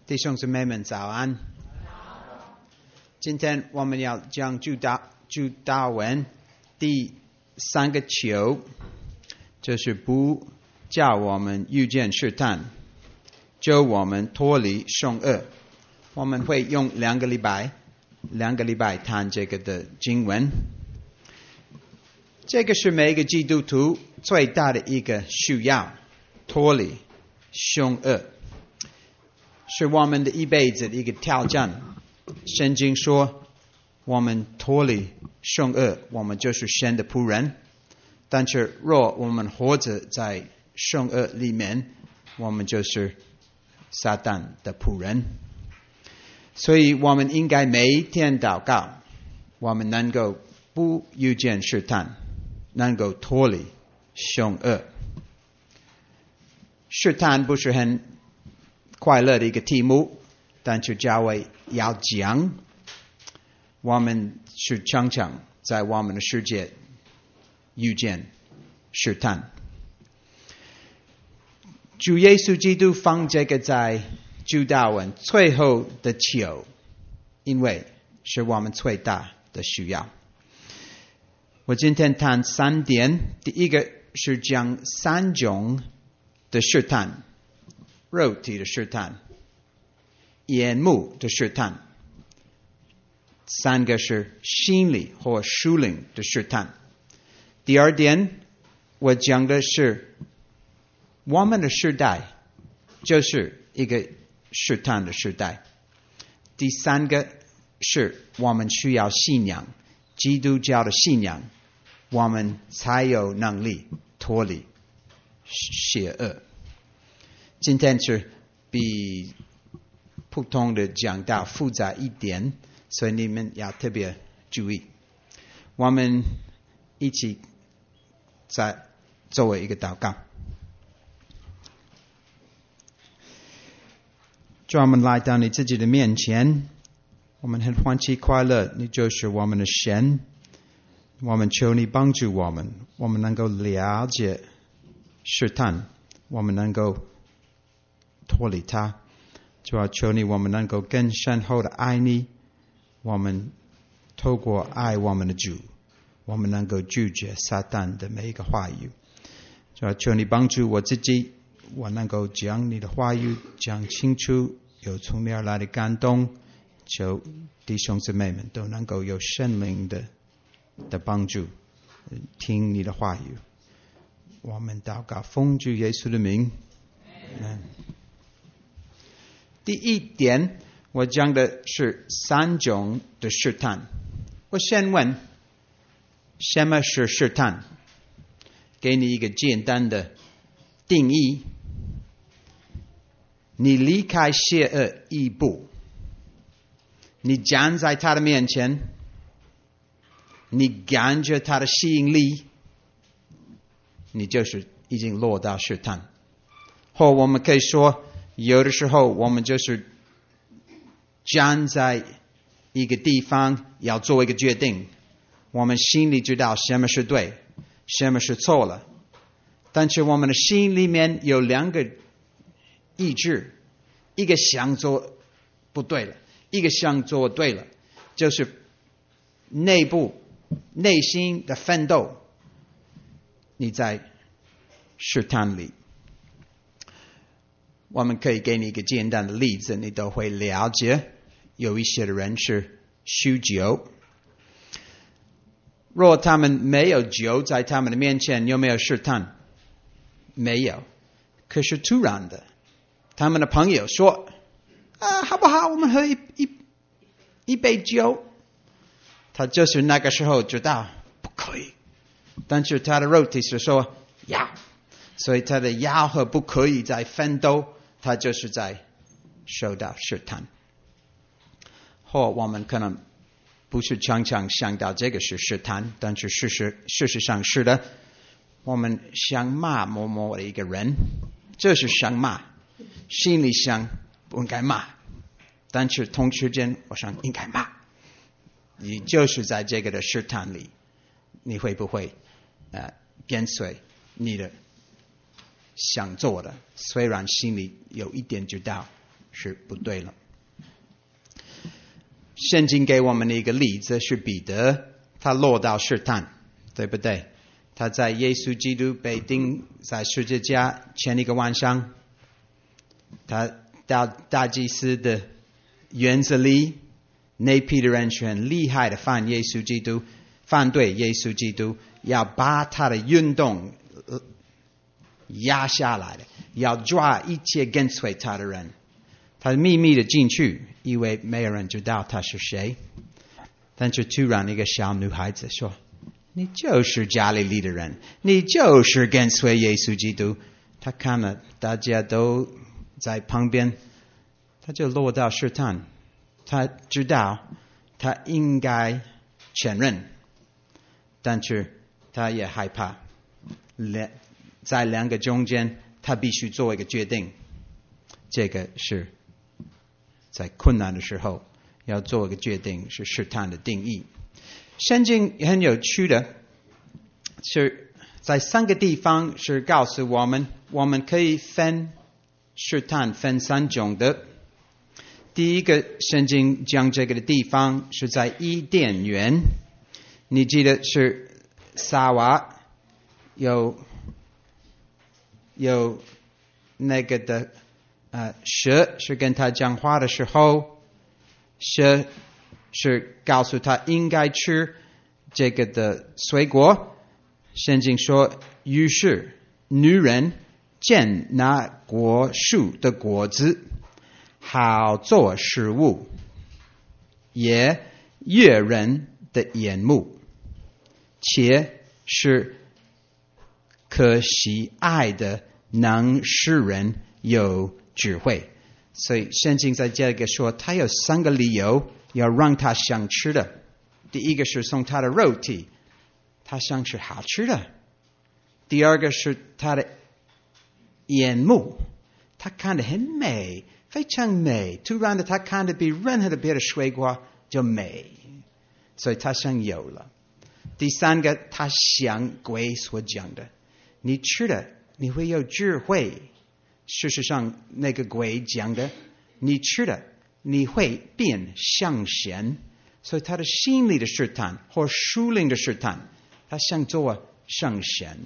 弟兄姊妹们早安。今天我们要讲主祷文第3个求，就是不叫我们遇见试探，救我们脱离凶恶。我们会用2个礼拜谈这个的经文。这个是每一个基督徒最大的一个需要，脱离凶恶，是我们的一辈子的一个挑战。圣经说，我们脱离凶恶，我们就是神的仆人。但是若我们活着在凶恶里面，我们就是撒旦的仆人。所以我们应该每一天祷告，我们能够不遇见试探，能够脱离凶恶。试探不是很快乐的一个题目，但是教会要讲，我们是常常在我们的世界遇见试探。主耶稣基督放这个在主祷文最后的求，因为是我们最大的需要。我今天谈3点，第一个是讲3种的试探：肉体的试探、眼目的试探；3个是心理或属灵的试探。第2点，我讲的是我们的时代就是一个试探的时代。第3个是我们需要信仰，基督教的信仰，我们才有能力脱离邪恶。今天是比普通的讲道复杂一点，所以你们要特别注意。我们一起再作为一个祷告。主，我们来到你自己的面前，我们很欢喜快乐，你就是我们的神。我们求你帮助我们，我们能够了解试探，我们能够脱离它。主要求你，我们能够更深厚的爱你，我们透过爱我们的主，我们能够拒绝撒旦的每一个话语。主要求你帮助我自己，我能够将你的话语讲清楚，有从你而来的感动。求弟兄姊妹们都能够有圣灵的帮助，听你的话语。我们祷告奉主耶稣的名。第1点，我讲的是3种的试探。我先问，什么是试探？给你一个简单的定义。你离开邪恶一步，你站在他的面前，你感觉他的吸引力，你就是已经落到试探。或我们可以说，有的时候我们就是站在一个地方要做一个决定，我们心里知道什么是对，什么是错了，但是我们的心里面有2个意志，一个想做不对了，一个想做对了，就是内心的奋斗。你在试探里，我们可以给你一个简单的例子，你都会了解。有一些的人是酗酒，若他们没有酒在他们的面前，有没有试探？没有。可是突然的，他们的朋友说好不好，我们喝一杯酒。他就是那个时候知道不可以，但是他的肉体是说要，所以他的要和不可以在奋斗，他就是在受到试探。或我们可能不是常常想到这个是试探，但是事实上是的。我们想骂某某的一个人，这是想骂，心里想不应该骂，但是同时间我想应该骂。你就是在这个的试探里，你会不会跟随你的想做的，虽然心里有一点知道是不对了。圣经给我们的一个例子是彼得，他落到试探，对不对？他在耶稣基督被钉在十字架前一个晚上，他到大祭司的园子里，那批的人是很厉害的反对耶稣基督，要把他的运动压下来的，要抓一切跟随他的人。他秘密的进去，以为没有人知道他是谁。但是突然一个小女孩子说，你就是加利利的人，你就是跟随耶稣基督。他看了大家都在旁边，他就落到试探。他知道他应该承认，但是他也害怕。在两个中间，他必须做一个决定。这个是在困难的时候要做一个决定，是试探的定义。圣经很有趣的是，在三个地方是告诉我们，我们可以分试探分三种的。第一个圣经讲这个的地方是在伊甸园，你记得是撒娃有那个的蛇是跟他讲话的时候，蛇是告诉他应该吃这个的水果。圣经说，于是女人见那果树的果子好做食物，也悦人的眼目，且是可喜爱的，能使人有智慧。所以圣经在这个说，他有三个理由要让他想吃的。第一个是从他的肉体，他想吃好吃的。第二个是他的眼目，他看得很美，非常美，突然的他看得比任何的别的水果就美，所以他想有了。第三个，他像鬼所讲的，你吃了你会有智慧。事实上那个鬼讲的，你吃了你会变像神。所以他的心理的试探或属灵的试探，他想做像神。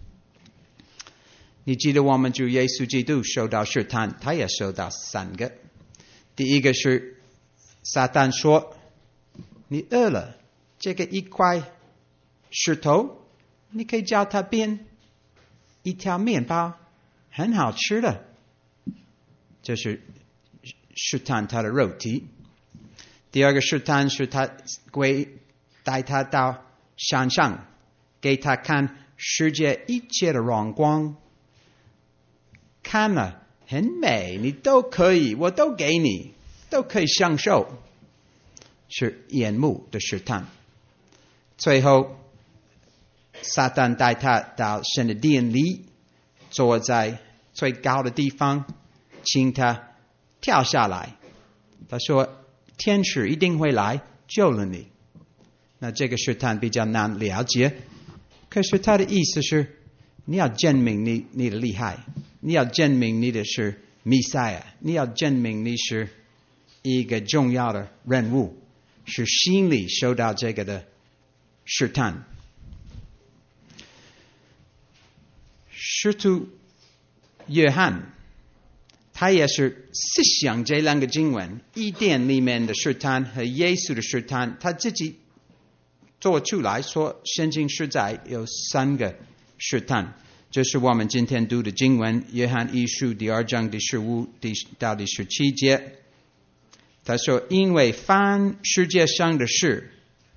你记得我们主耶稣基督受到试探，他也受到三个。第一个是撒旦说，你饿了，这个一块石头你可以叫它变一条面包，很好吃的。这是试探他的肉体。第二个试探是他鬼带他到山上，给他看世界一切的荣光，看了很美，你都可以，我都给你，都可以享受，是眼目的试探。最后撒旦带他到神的殿里，坐在最高的地方，请他跳下来。他说天使一定会来救了你。那这个试探比较难了解，可是他的意思是，你要证明你的厉害，你要证明你的是弥赛亚，你要证明你是一个重要的人物，是心里受到这个的试探。使徒约翰他也是思想这两个经文，伊甸里面的试探和耶稣的试探，他自己做出来说，圣经实在有三个试探。这是我们今天读的经文，约翰一书第2章第15到第17节。他说，因为凡世界上的事，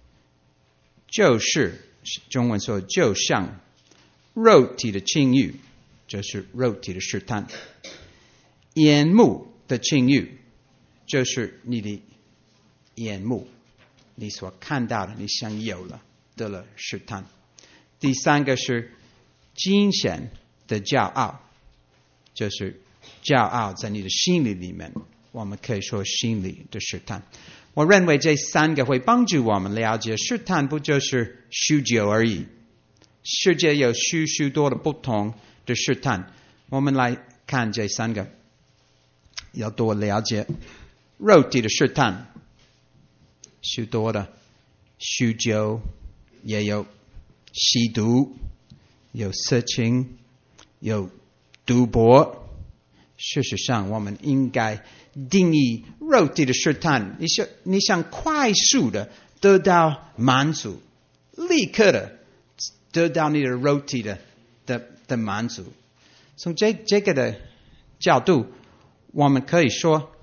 就是中文说就像肉体的情欲，就是肉体的试探；眼目的情欲，就是你的眼目，你所看到的，你想有了，得了试探。第三个是精神的骄傲，就是骄傲在你的心里面，我们可以说心理的试探。我认为这三个会帮助我们了解，试探不就是酗酒而已，世界有许多的不同的试探。我们来看这三个。 要多了解肉体的试探，许多的酗酒，也有吸毒，有色情，有赌博。事实上，我们应该定义肉体的试探。你想快速的得到满足，立刻的得到你的肉体的满足。从这个的角度，我们可以说，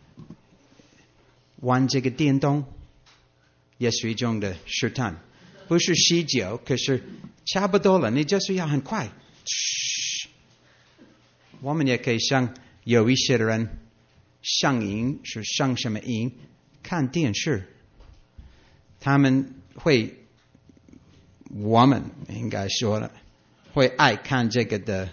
玩这个电动也是一种的试探，不是吸酒，可是差不多了，你就是要很快。我们也可以像有一些的人上瘾，是上什么瘾？看电视。我们应该说了，会爱看这个的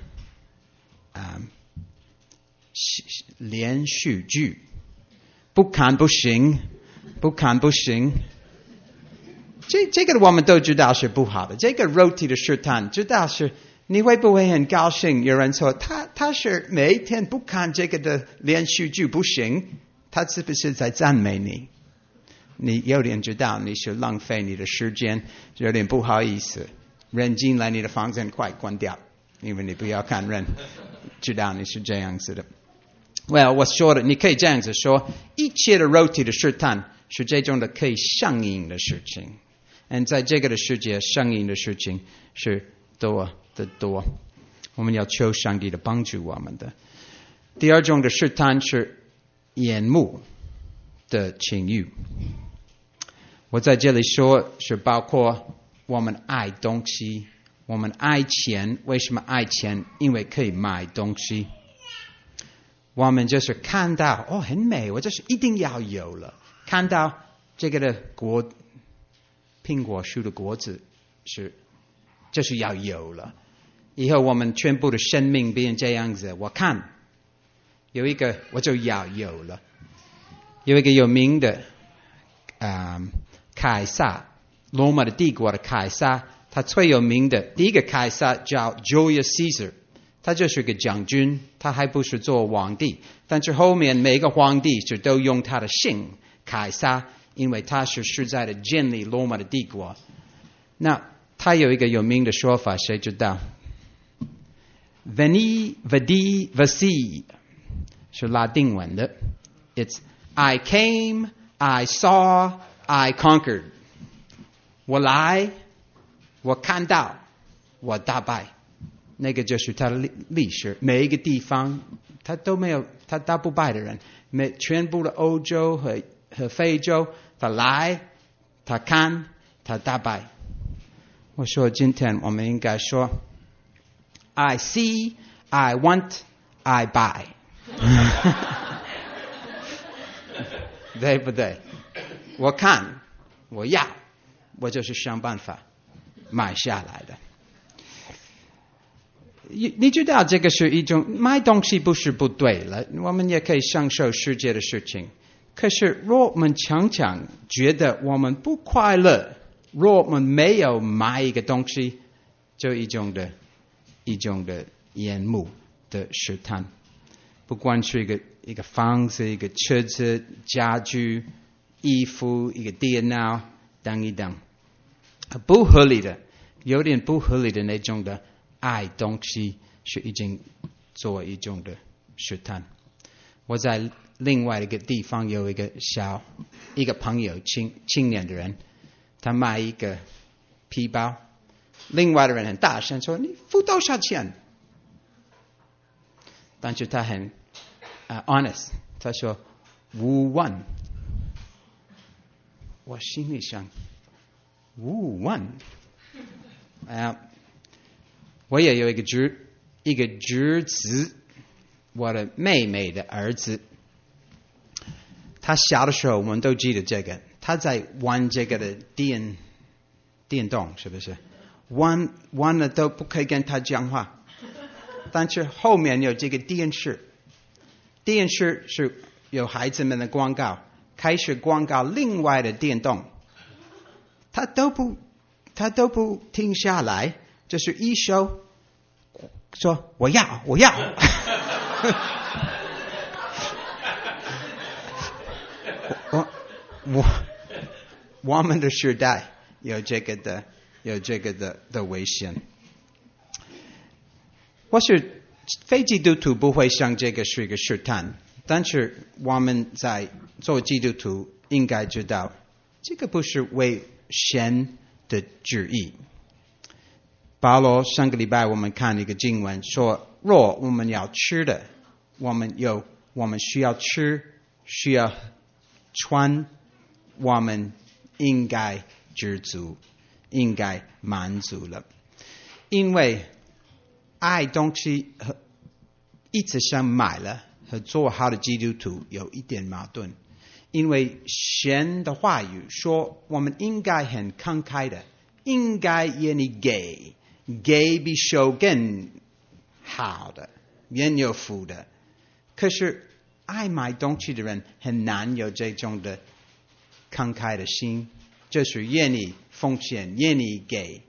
连续剧，不看不行。这个我们都知道是不好的。这个肉体的试探，知道是你会不会很高兴？有人说他是每一天不看这个的连续剧不行，他是不是在赞美你？你有点知道你是浪费你的时间，有点不好意思。人进来你的房间快关掉，因为你不要看人，知道你是这样子的。Well， 我说的，你可以这样子说，一切的肉体的试探是这种的可以上瘾的事情。在这个的世界，上瘾的事情是多得多。我们要求上帝的帮助我们的。第二种的试探是眼目的情欲。我在这里说是包括我们爱东西，我们爱钱。为什么爱钱？因为可以买东西。我们就是看到很美，我就是一定要有了。看到这个的苹果树的果子就是要有了。以后我们全部的生命变这样子。我看有一个我就要有了。有一个有名的凯撒，罗马的帝国的凯撒，他最有名的第一个凯撒叫 Julius Caesar， 他就是个将军，他还不是做皇帝，但是后面每个皇帝就都用他的姓凯撒，因为他是实在的建立罗马的帝国。那他有一个有名的说法，谁知道？ Veni Vidi Vici 是拉丁文的。 It's I came, I saw, I conquered。 我来，我看到，我打败。那个就是他的历史。每一个地方他都没有，他打不败的人，全部的欧洲和非洲，他来，他看，他打败。我说今天我们应该说 I see, I want, I buy。 对不对？我看，我要，我就是想办法买下来的。你知道这个是一种买东西不是不对了，我们也可以享受世界的事情。可是若我们常常觉得我们不快乐，若我们没有买一个东西，就一种的眼目的试探。不管是一个房子、一个车子、家具、衣服、一个电脑等一等，不合理的，有点不合理的那种的爱东西，是已经做一种的试探。我在另外一个地方有一个朋友，青年的人，他买一个皮包，另外的人很大声说：“你付多少钱？”但是他很honest， 他说5万。我心里想5万，我也有一个侄子，我的妹妹的儿子。他小的时候我们都记得这个，他在玩这个的电动，是不是？玩了都不可以跟他讲话。但是后面有这个电视是有孩子们的广告，开始广告另外的电动，他都不停下来，就是一手说我要我们的时代有这个的危险。或许非基督徒不会想这个是一个试探，但是我们在做基督徒应该知道，这个不是为神的旨意。保罗上个礼拜我们看一个经文说，若我们要吃的，我们需要吃，需要穿，我们应该知足，应该满足了。因为爱东西和一直想买了和做好的基督徒有一点矛盾。因为神的话语说，我们应该很慷慨的，应该愿意给比受更好的，愿有福的。可是爱买东西的人很难有这种的慷慨的心，就是愿意奉献，愿意给。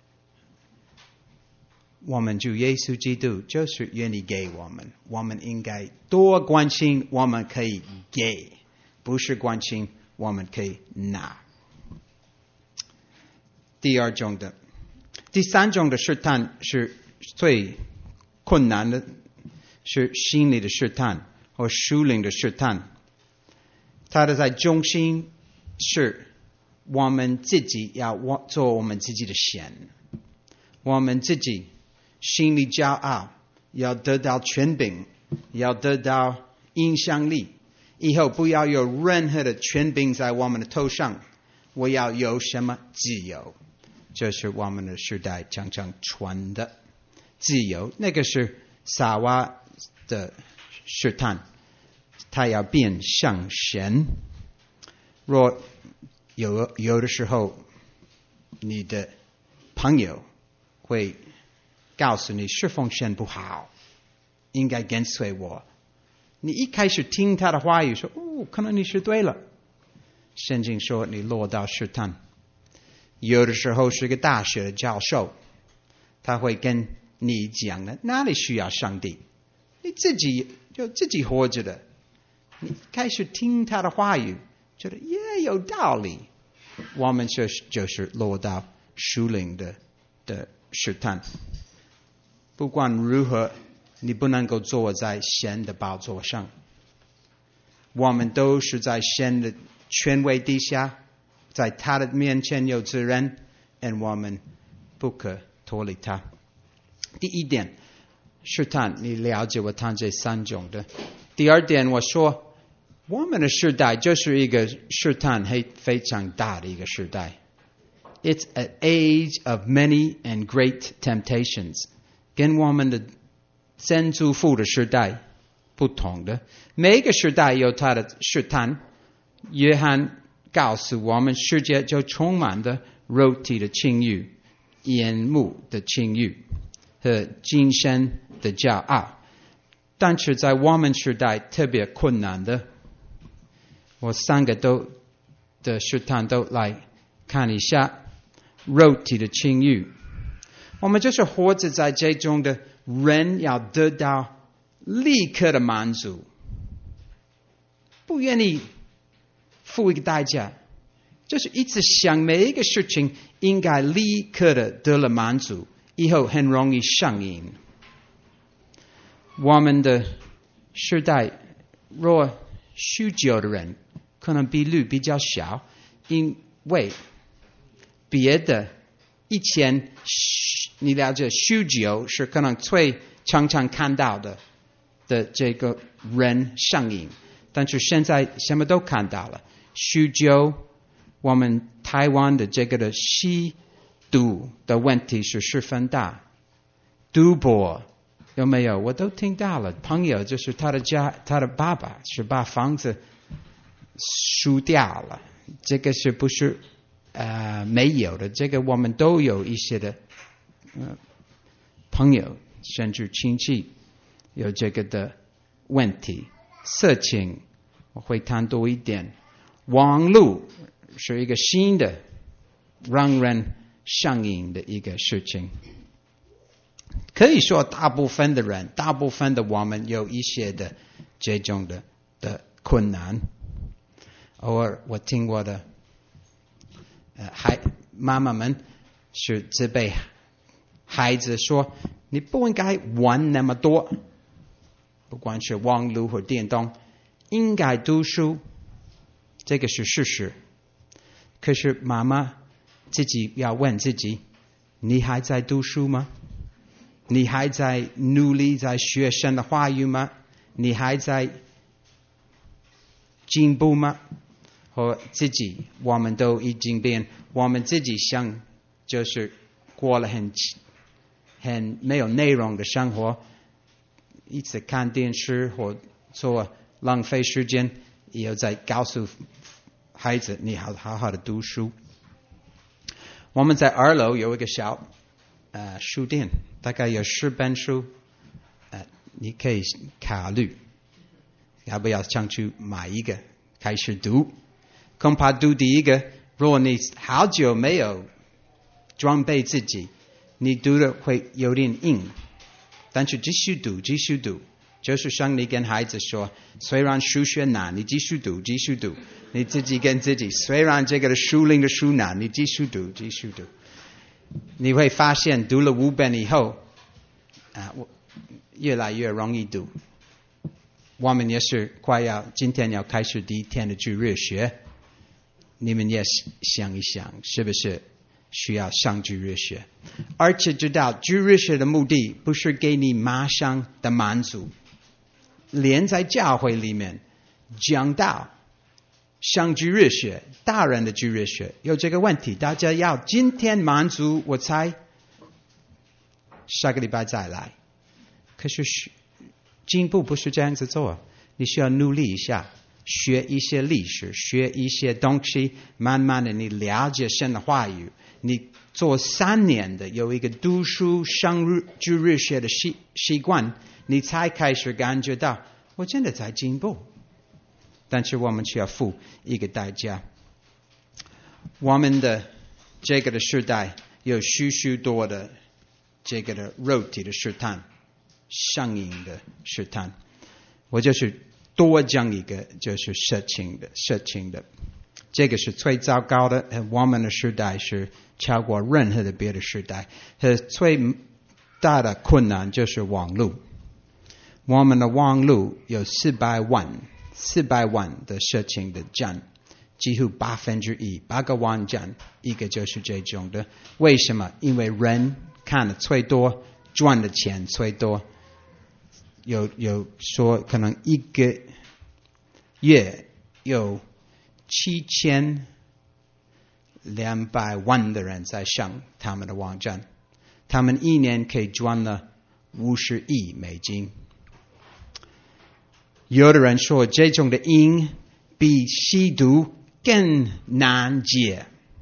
我们主耶稣基督就是愿意给我们，我们应该多关心我们可以给，不是关心我们可以拿。第三种的试探是最困难的，是心理的试探或属灵的试探。它的在中心是我们自己要做我们自己的神，我们自己心里骄傲，要得到权柄，要得到影响力，以后不要有任何的权柄在我们的头上，我要有什么自由，这是我们的时代常常传的自由。那个是撒娃的试探，他要变像神。若有的时候你的朋友会告诉你侍奉神不好，应该跟随我，你一开始听他的话语说，可能你是对了，圣经说你落到试探。有的时候是个大学的教授，他会跟你讲的，哪里需要上帝，你自己活着的。你开始听他的话语，觉得也有道理，我们就是落到属灵的试探。不管如何，你不能够坐在神的宝座上，我们都是在神的权威底下，在他的面前有责任，我们不可脱离他。第一点，试探，你了解我谈这三种的。第二点，我说我们的时代就是一个试探非常大的一个时代。It's an age of many and great temptations， 跟我们的先祖父的时代不同的。每一个时代有它的试探。约翰告诉我们，世界就充满了肉体的情欲、眼目的情欲和今生的骄傲。但是在我们时代特别困难的，我三个的试探都来看一下。肉体的情欲，我们就是活着在这种的人要得到立刻的满足，不愿意付一个代价，就是一直想每一个事情应该立刻的得了满足，以后很容易上瘾。我们的时代若酗酒的人可能比率比较小，因为别的以前你了解酗酒是可能最常常看到的这个人上瘾，但是现在什么都看到了。酗酒，我们台湾的这个的吸毒的问题是十分大。赌博有没有？我都听到了，朋友就是他的爸爸是把房子输掉了，这个是不是没有的？这个我们都有一些的朋友甚至亲戚有这个的问题。色情我会谈多一点。网络是一个新的让人上瘾的一个事情。可以说大部分的人，大部分的我们有一些的这种的困难。 偶尔我听我的妈妈们是责备孩子说，你不应该玩那么多，不管是网络或电动，应该读书，这个是事实。可是妈妈自己要问自己，你还在读书吗？你还在努力在学神的话语吗？你还在进步吗？和自己我们都已经变，我们自己想就是过了很没有内容的生活，一直看电视或做浪费时间，也有在告诉孩子你好好的读书。我们在2楼有一个小书店，大概有10本书，你可以考虑要不要上去买一个开始读。恐怕读第一个，如果你好久没有装备自己，你读的会有点硬，但是继续读，就是像你跟孩子说，虽然数学难，你继续读，你自己跟自己，虽然这个属灵的书难，你继续读，你会发现读了5本以后，越来越容易读。我们也是今天要开始第1天的主日学，你们也想一想，是不是需要上主日学？而且知道主日学的目的不是给你马上的满足，连在教会里面讲道上主日学，大人的主日学有这个问题，大家要今天满足我才下个礼拜再来。可是进步不是这样子做，你需要努力一下，学一些历史，学一些东西，慢慢的你了解神的话语，你做3年的有一个读书上主日学的习惯，你才开始感觉到我真的在进步。但是我们需要付一个代价。我们的这个的时代有许许多的这个的肉体的试探，上瘾的试探。我就是多讲一个，就是色情的，这个是最糟糕的。我们的时代是超过任何的别的时代，最大的困难就是网络。我们的网络有400万的色情的站，几乎1%，8个网站一个就是这种的。为什么？因为人看的最多，赚的钱最多。有说可能一个月有7200万的人在上他们的网站，他们一年可以赚了50亿美金。有的人说这种的瘾比吸毒更难戒，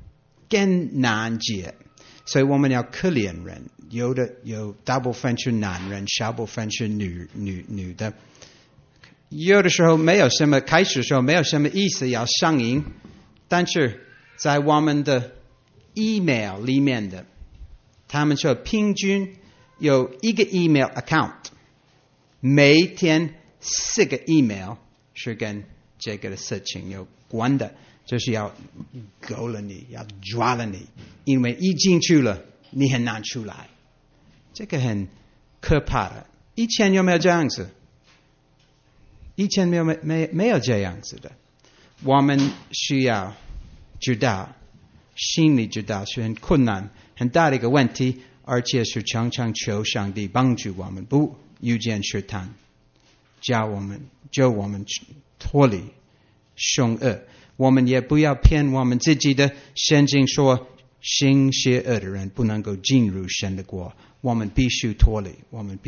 所以我们要可怜人。有大部分是男人，少部分是女的。有的时候开始的时候没有什么意思要上瘾，但是在我们的 email 里面的，他们说平均有一个 email account， 每天4个 email 是跟这个的事情有关的，就是要勾了你，要抓了你，因为一进去了你很难出来，这个很可怕的。以前有没有这样子？以前没有这样子的。我们需要知道，心里知道是很困难很大的一个问题，而且是常常求上帝帮助我们不遇见试探，救我们脱离凶恶。我们也不要骗我们自己的。圣经说行邪恶的人不能够进入神的国，我们必须脱离。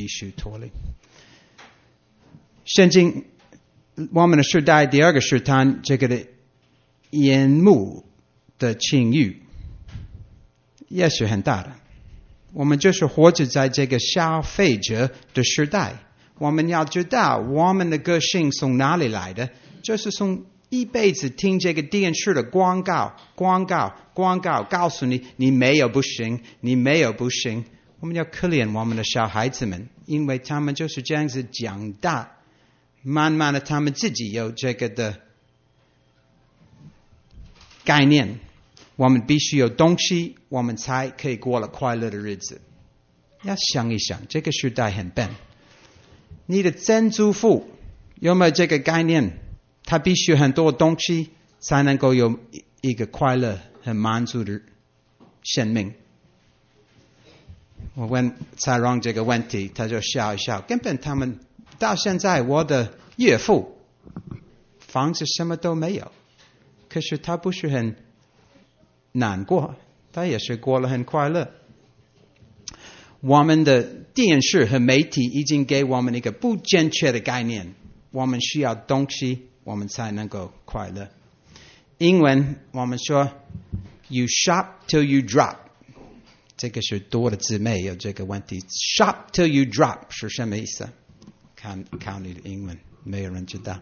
圣经我们的时代第2个试探，这个的眼目的情欲也是很大的。我们就是活着在这个消费者的时代，我们要知道我们的个性从哪里来的，就是从一辈子听这个电视的广告，告诉你你没有不行。我们要可怜我们的小孩子们，因为他们就是这样子长大，慢慢的他们自己有这个的概念，我们必须有东西，我们才可以过了快乐的日子。要想一想，这个时代很笨。你的曾祖父有没有这个概念？他必须很多东西才能够有一个快乐、很满足的生命。我问蔡荣这个问题，他就笑一笑。根本他们到现在，我的岳父房子什么都没有，可是他不是很难过，他也是过了很快乐。我们的电视和媒体已经给我们一个不正确的概念，我们需要东西，我们才能够快乐。英文我们说 You shop till you drop， 这个是多的姊妹有这个问题。 Shop till you drop 是什么意思？考你的英文，没有人知道。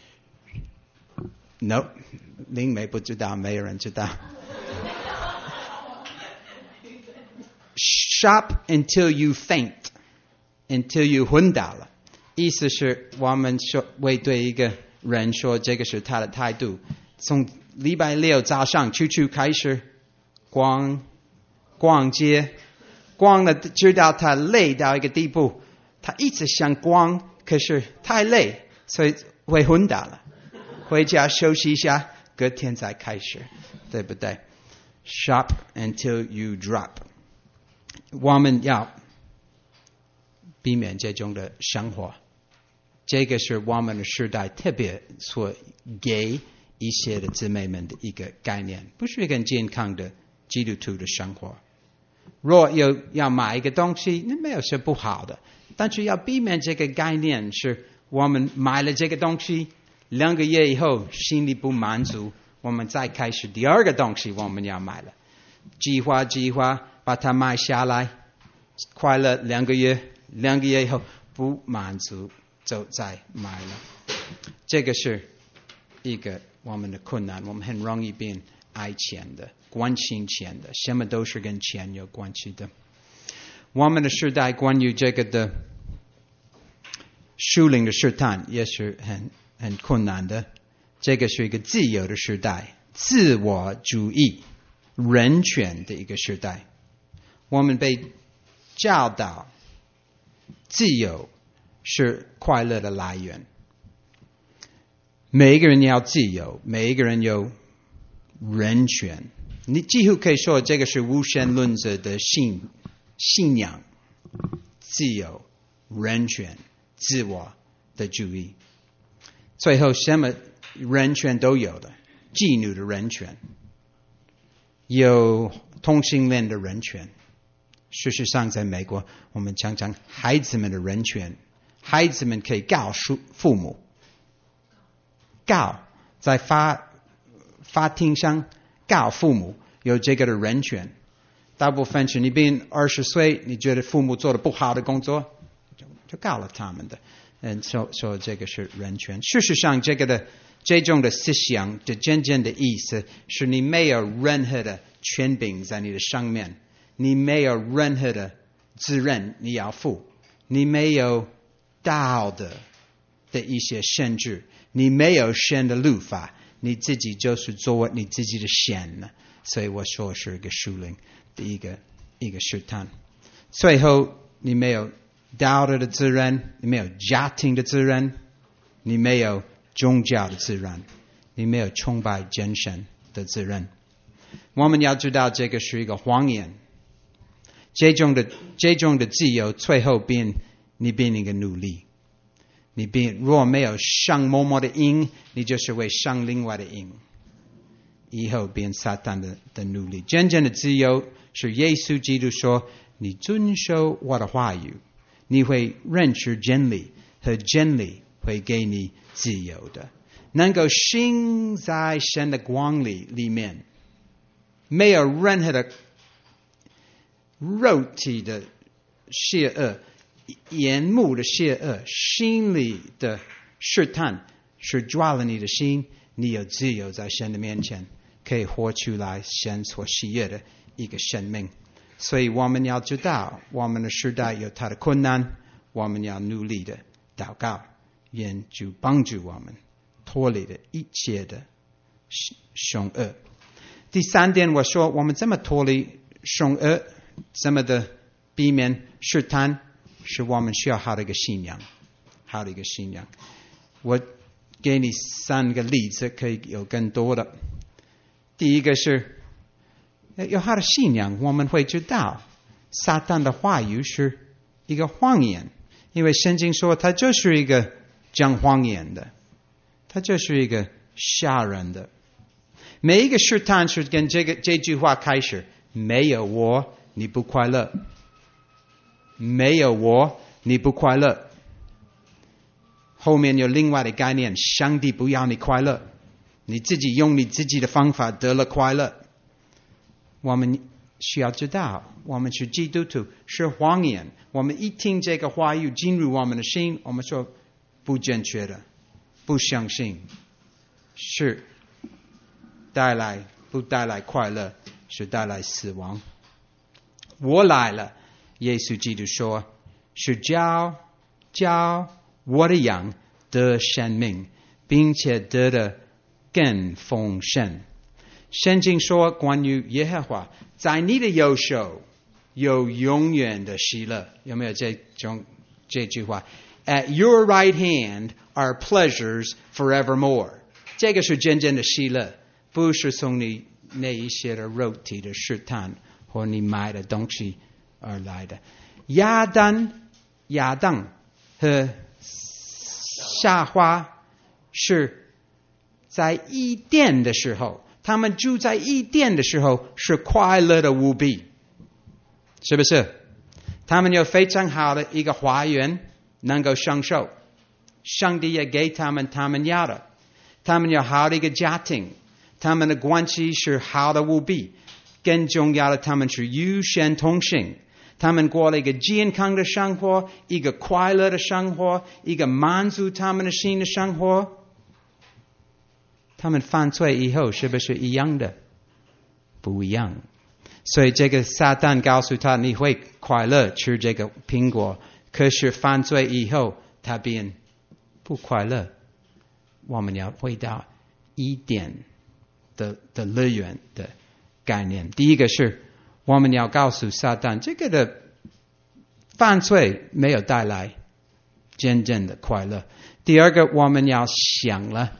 No， 灵媒不知道，没有人知道。Shop until you faint， until you 昏倒了。意思是我们说会对一个人说，这个是他的态度。从礼拜六早上出去开始逛街，逛了直到他累到一个地步，他一直想逛，可是太累，所以会昏倒了。回家休息一下，隔天再开始，对不对？ Shop until you drop。我们要避免这种的生活，这个是我们的时代特别所给一些的姊妹们的一个概念，不是一个健康的基督徒的生活。若要买一个东西，那没有什么不好的，但是要避免这个概念，是我们买了这个东西2个月以后心里不满足，我们再开始第二个东西我们要买了，计划把它买下来，快乐2个月，2个月以后不满足就再买了。这个是一个我们的困难，我们很容易变爱钱的，关心钱的，什么都是跟钱有关系的。我们的时代关于这个的属灵的试探也是很困难的。这个是一个自由的时代，自我主义、人权的一个时代。我们被教导自由是快乐的来源，每一个人要自由，每一个人有人权。你几乎可以说这个是无神论者的信仰，自由、人权、自我的主义。最后什么人权都有的，妓女的人权，有同性恋的人权。事实上在美国，我们常常孩子们的人权，孩子们可以告父母，在法庭上告父母，有这个的人权。大部分是你变20岁，你觉得父母做的不好的工作，就告了他们的。说这个是人权。事实上这种的思想的真正的意思是，你没有任何的权柄在你的上面，你没有任何的责任你要负，你没有道德的一些限制，你没有神的律法，你自己就是做你自己的神了。所以我说是一个属灵的一个试探。最后你没有道德的责任，你没有家庭的责任，你没有宗教的责任，你没有崇拜真神的责任。我们要知道这个是一个谎言。这种的自由最后你变一个奴隶。你若没有上某某的因，你就是会上另外的因，以后变撒旦的奴隶。真正的自由是耶稣基督说，你遵守我的话语，你会认识真理，和真理会给你自由的。能够行在神的光里面，没有任何的肉体的邪恶，眼目的邪恶，心里的试探是抓了你的心，你有自由在神的面前，可以活出来神所喜悦的一个生命。所以我们要知道，我们的时代有它的困难，我们要努力的祷告，愿主帮助我们脱离了一切的凶恶。 第三点，我说我们怎么脱离凶恶，怎么的避免试探，是我们需要好的一个信仰，好的一个信仰。我给你3个例子，可以有更多的。第一个是有好的信仰，我们会知道撒旦的话语是一个谎言，因为圣经说他就是一个讲谎言的，他就是一个吓人的。每一个试探是跟这句话开始，没有我你不快乐，没有我你不快乐。后面有另外的概念，上帝不要你快乐，你自己用你自己的方法得了快乐。我们需要知道，我们是基督徒，是谎言。我们一听这个话语进入我们的心，我们说不正确的，不相信，是不带来快乐，是带来死亡。我来了，耶稣基督说，是教我的羊得生命，并且得的更丰盛。圣经说关于耶和华，在你的右手有永远的喜乐，有没有这句话？ At your right hand are pleasures forevermore。 这个是真正的喜乐，不是从你那一些的肉体的试探或你买的东西而来的。亚当和夏娃是在伊甸的时候，他们住在伊甸的时候是快乐的无比，是不是？他们有非常好的一个花园能够享受，上帝也给他们要的，他们有好的一个家庭，他们的关系是好的无比，更重要的他们是与神同行，他们过了一个健康的生活，一个快乐的生活，一个满足他们的心的生活。他们犯罪以后是不是一样的？不一样。所以这个撒旦告诉他，你会快乐吃这个苹果，可是犯罪以后他变不快乐。我们要回到伊甸的乐园的概念。第一个是我们要告诉撒旦，这个的犯罪没有带来真正的快乐。第二个，我们要想了，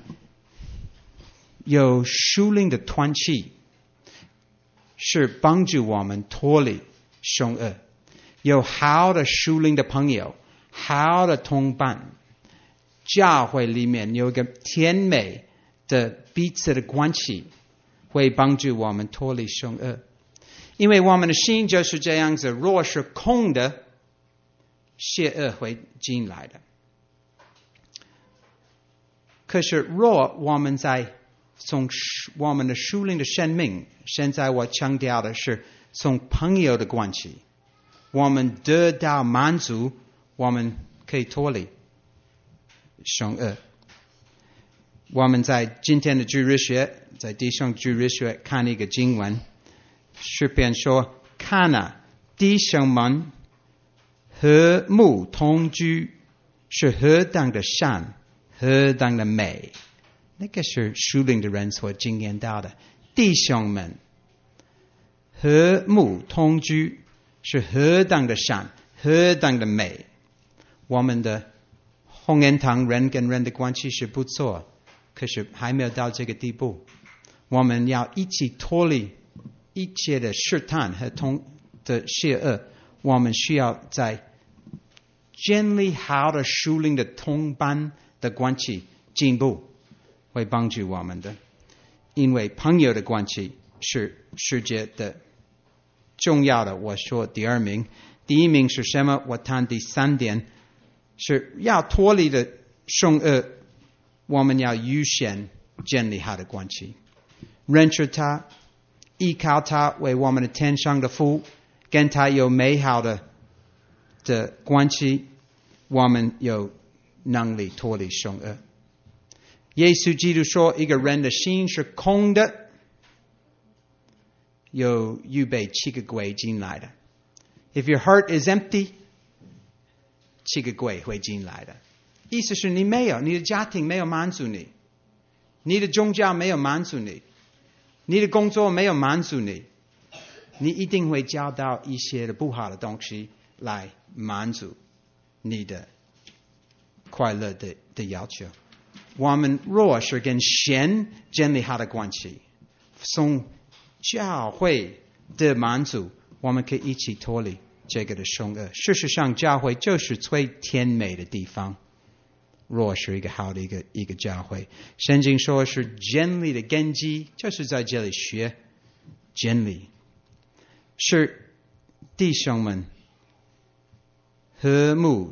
有属灵的团契是帮助我们脱离凶恶，有好的属灵的朋友，好的同伴，教会里面有一个甜美的彼此的关系，会帮助我们脱离凶恶。因为我们的心就是这样子，若是空的，邪恶会进来的。可是若我们从我们的属灵的生命，现在我强调的是从朋友的关系，我们得到满足，我们可以脱离凶恶。我们在今天的主日学，在弟兄主日学看一个经文，诗篇说，看啊，弟兄们和睦同居，是何等的善，何等的美。那个是属灵的人所经验到的。弟兄们和睦同居，是何等的善，何等的美。我们的红恩堂人跟人的关系是不错，可是还没有到这个地步。我们要一起脱离一切的试探和的邪恶，我们需要在建立好的属灵的同伴的关系进步，会帮助我们的。因为朋友的关系是世界的重要的。我说第二名，第一名是什么？我谈第三点，是要脱离的凶恶，我们要与神建立好的关系，认识他，依靠他为我们的天上的父，跟他有美好的关系，我们有能力脱离凶恶。耶稣基督说，一个人的心是空的，有预备7个鬼进来的。If your heart is empty, 7个鬼会进来的。意思是你的家庭没有满足你，你的宗教没有满足你， 你的工作没有满足你，你一定会找到一些的不好的东西来满足你的快乐的要求。我们若是跟神建立好的关系，从教会的满足，我们可以一起脱离这个的凶恶。事实上，教会就是最甜美的地方。若是一个好的一个教会，圣经说是真理的根基，就是在这里学真理，是弟兄们和睦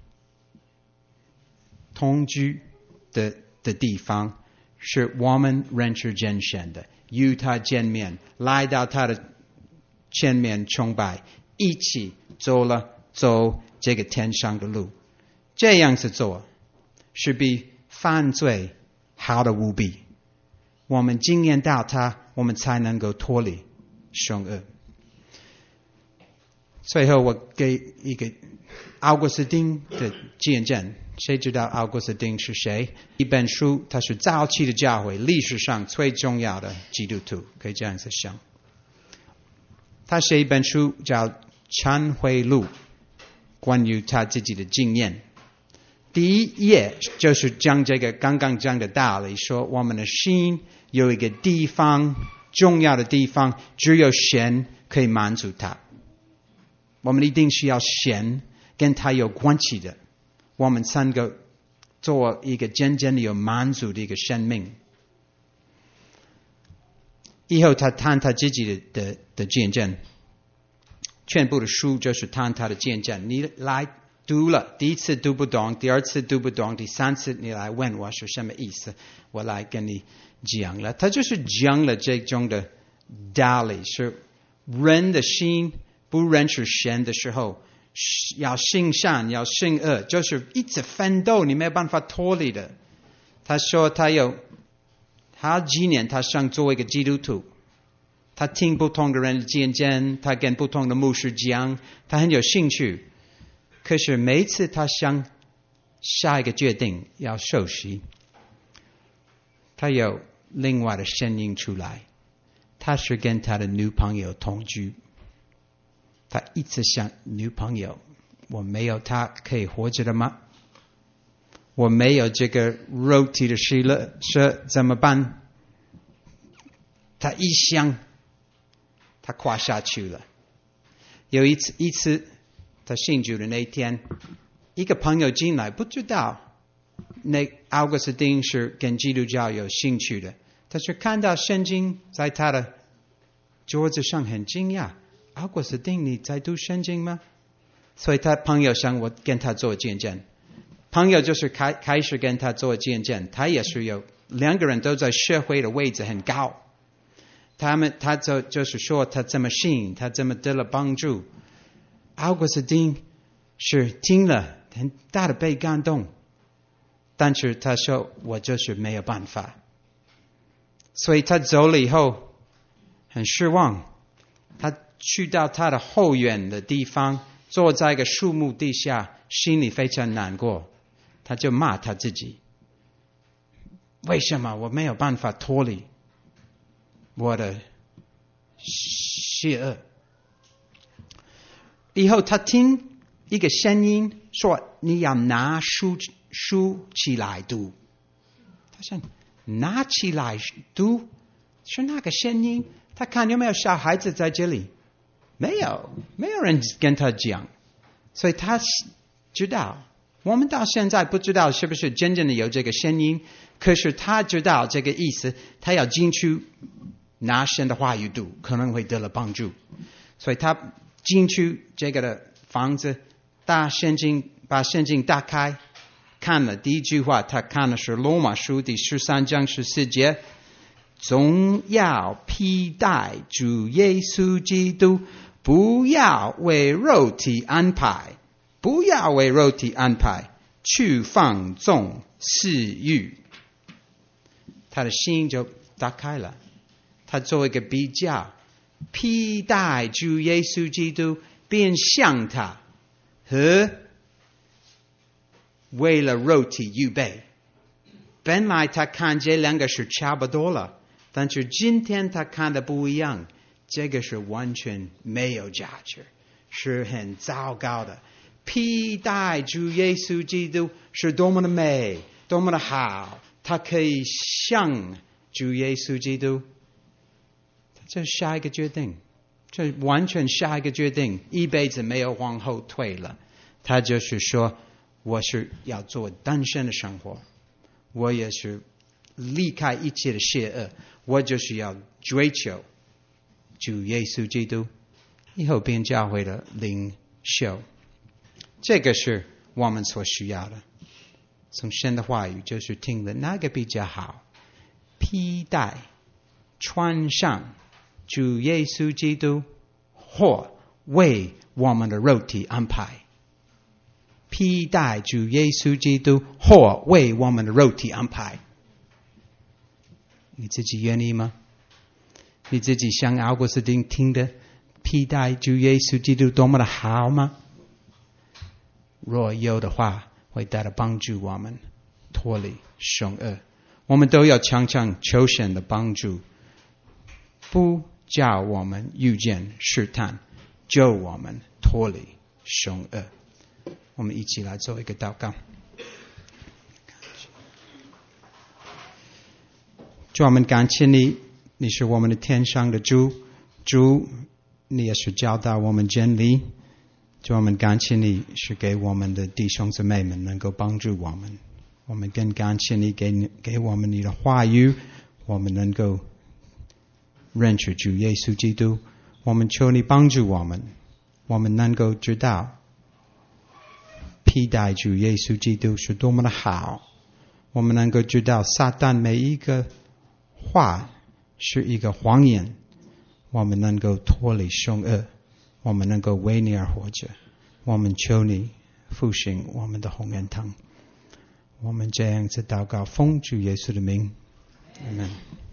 同居的地方，是我们认识真神的，与他见面，来到他的前面崇拜，一起走这个天上的路。这样子做是比犯罪好的无比。我们经验到它，我们才能够脱离凶恶。最后我给一个奥古斯丁的见证。谁知道奥古斯丁是谁？一本书，他是早期的教会历史上最重要的基督徒，可以这样子想。他写一本书叫《忏悔录》，关于他自己的经验。第一页就是讲这个刚刚讲的道理，说我们的心有一个地方，重要的地方，只有神可以满足他。我们一定是要神跟他有关系的，我们才能够做一个真正的有满足的一个生命。以后他谈他自己的见证，全部的书就是谈他的见证。你来读了，第一次读不懂，第二次读不懂，第三次你来问我是什么意思，我来跟你讲了。他就是讲了这种的道理，是人的心不认识神的时候，要行善，要行恶，就是一直奋斗，你没有办法脱离的。他说他有好几年，他想做一个基督徒，他听不同的人的见证，他跟不同的牧师讲，他很有兴趣。可是每一次他想下一个决定要受洗，他有另外的声音出来，他是跟他的女朋友同居。他一直想女朋友，我没有她可以活着的吗？我没有这个肉体的喜乐怎么办？他一想，他垮下去了。有一次他信主的那一天，一个朋友进来，不知道那奥古斯丁是跟基督教有兴趣的，他是看到圣经在他的桌子上，很惊讶。奥古斯丁，你在读圣经吗？所以他朋友想我跟他做见证，朋友就是开始跟他做见证。他也是有两个人都在社会的位置很高，他就是说他怎么信，他怎么得了帮助。奥古斯丁是听了很大的被感动，但是他说我就是没有办法，所以他走了以后很失望。他去到他的后院的地方，坐在一个树木底下，心里非常难过。他就骂他自己，为什么我没有办法脱离我的邪恶？以后他听一个声音说，你要拿书起来读。他想拿起来读是那个声音，他看有没有小孩子在这里，没有人跟他讲，所以他知道。我们到现在不知道是不是真正的有这个声音，可是他知道这个意思，他要进去拿神的话语读，可能会得了帮助。所以他进去这个的房子，把圣经打开，看了第一句话，他看的是罗马书第13章14节，总要披戴主耶稣基督，不要为肉体安排去放纵私欲。他的心就打开了，他做一个比较，披戴主耶稣基督，变像他，和为了肉体预备。本来他看这两个是差不多了， 但是今天他看的不一样，这个是完全没有价值，是很糟糕的。披戴主耶稣基督是多么的美，多么的好，他可以像主耶稣基督。这是下一个决定，这完全下一个决定，一辈子没有往后退了。他就是说，我是要做单身的生活，我也是离开一切的邪恶，我就是要追求主耶稣基督，以后变教会的领袖。这个是我们所需要的。从神的话语就是听的哪个比较好？披戴穿上主耶稣基督，或为我们的肉体安排。披戴主耶稣基督，或为我们的肉体安排。你自己愿意吗？你自己像奥古斯丁听的披戴主耶稣基督多么的好吗？若有的话，会带来帮助我们脱离凶恶。我们都要常常求神的帮助，不叫我们遇见试探，救我们脱离凶恶。我们一起来做一个祷告。主，我们感谢你，你是我们的天上的主，主，你也是教导我们真理。主，我们感谢你是给我们的弟兄姊妹们能够帮助我们。我们更感谢你给我们你的话语，我们能够认识主耶稣基督。我们求你帮助我们，我们能够知道披戴主耶稣基督是多么的好。我们能够知道撒旦每一个话是一个谎言，我们能够脱离凶恶，我们能够为你而活着。我们求你复兴我们的红恩堂。我们这样子祷告，奉主耶稣的名，阿们。